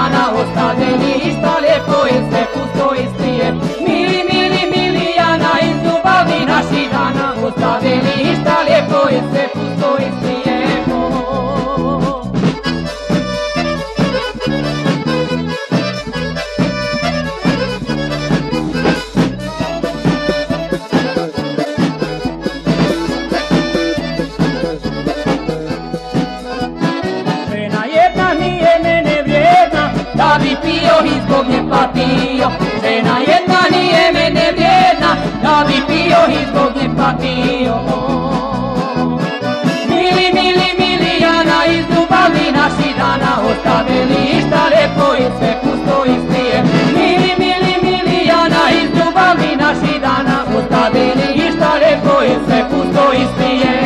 dana ostavljeništa, lijepo je sve pusto i strije. Mili, mili, Milijana iz ljubavi naših dana ostavljeništa, lijepo je sve pusto i strije. Da bi pio i zbog nje patio, žena jedna nije mene vrijedna, da bi pio i zbog nje patio. Mili, mili, Milijana iz ljubavi naših dana ostavljeništa, lijepo i sve pusto i strije. Mili, mili, Milijana iz ljubavi naših dana ostavljeništa, lijepo i sve pusto i strije.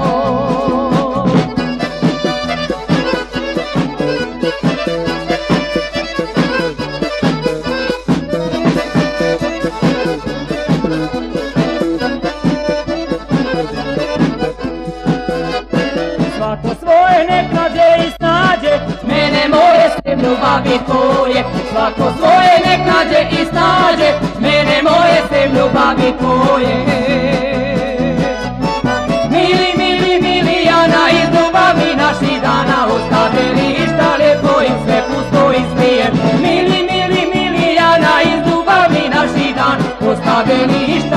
Svako svoje nek nađe i snađe, mene moje sem ljubavi tvoje. Svako svoje nek nađe i snađe, mene moje sem ljubavi tvoje. Mili, mili, Milijana iz ljubavi naših dana ostavljeništa, lijepo i sve pusto i strije. Mili, mili, Milijana iz ljubavi naših dana ostavljeništa.